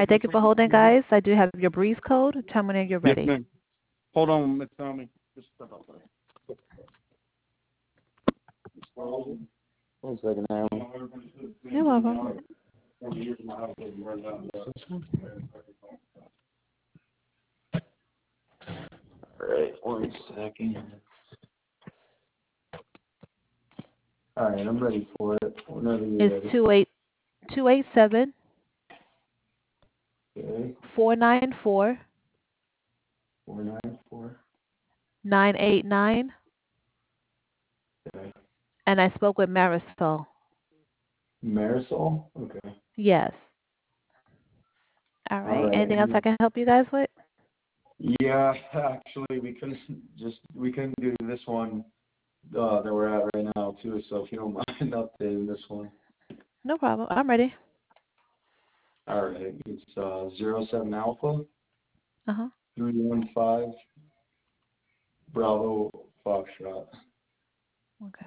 right, thank you for holding, guys. I do have your breeze code. Tell me when you're Yes, ready. ma'am. Hold on, Miss Tommy. Just step outside. 1 second, Naomi. You're welcome. All right, 1 second. All right, I'm ready for it. Whenever you're It's ready. 287 Okay, 494 494. 989, Okay. and I spoke with Marisol. Marisol? Okay. Yes. All All right. right. Anything else I can help you guys with? Yeah, actually, we couldn't do this one that we're at right now too. So if you don't mind updating this one. No problem. I'm ready. All right, it's 07 Alpha Uh-huh. 315 Bravo Foxtrot. Okay.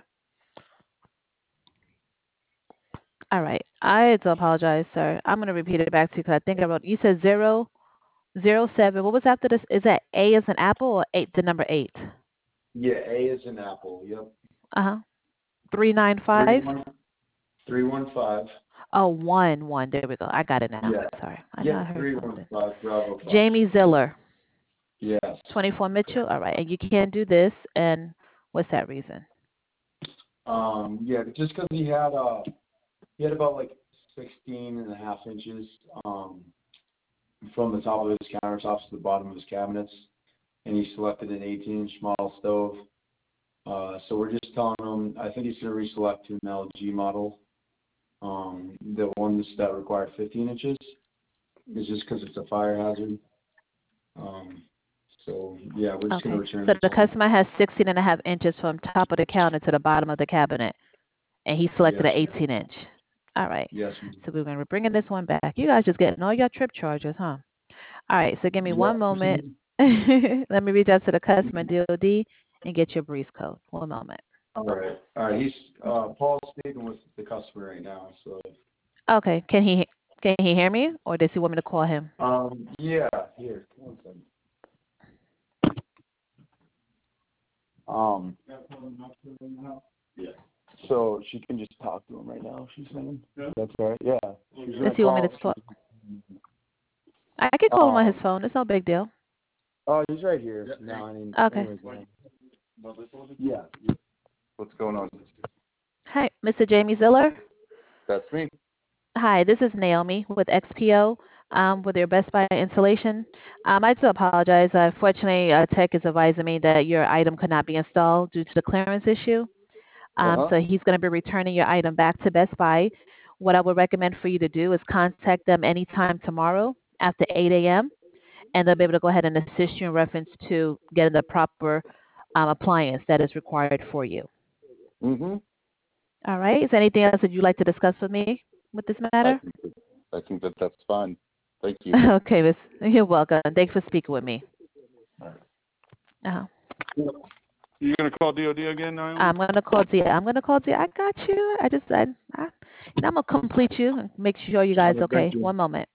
All right. I do apologize, sir. I'm going to repeat it back to you because I think I wrote, you said 007. What was after this? Is that A as an apple or eight, the number 8? Yeah, A is an apple. Yep. Uh-huh. 395? 315. Oh, 1. There we go. I got it now. Yeah. Sorry. I know I Yeah, heard 315 something. Bravo Foxtrot. Jamie Ziller, Yes. 24 Mitchell. All right. And you can't do this. And what's that reason? Yeah, just because he had about like 16.5 inches from the top of his countertops to the bottom of his cabinets, and he selected an 18-inch model stove. So we're just telling him, I think he's going to reselect to an LG model. The ones that require 15 inches is just because it's a fire hazard. So yeah, we're just going to return. So the customer has 16.5 inches from top of the counter to the bottom of the cabinet, and he selected an 18-inch. All right. Yes. So we're going to be bringing this one back. You guys just getting all your trip charges, huh? All right. So give me one moment. Let me reach out to the customer DOD and get your breeze code. 1 moment. All right. He's Paul's speaking with the customer right now. So. Okay. Can he hear me, or does he want me to call him? Yeah. Here. 1 second. Yeah. So she can just talk to him right now. She's saying. Yeah. That's all right. Yeah. Does he want me to talk? I can call him on his phone. It's no big deal. Oh, he's right here. Yeah. No, I mean. Okay. Anyways, yeah. What's going on? Hi, Mr. Jamie Ziller. That's me. Hi, this is Naomi with XPO with your Best Buy installation. I do apologize. Unfortunately, Tech is advising me that your item could not be installed due to the clearance issue. So he's going to be returning your item back to Best Buy. What I would recommend for you to do is contact them anytime tomorrow after 8 a.m. and they'll be able to go ahead and assist you in reference to getting the proper appliance that is required for you. Mm-hmm. All right. Is there anything else that you'd like to discuss with me with this matter? I think that's fine. Thank you. Okay, Miss. You're welcome. Thanks for speaking with me. All right. Uh-huh. You gonna call DOD again, Naomi? I'm gonna call D. I got you. I'm gonna complete you and make sure you guys okay. 1 moment.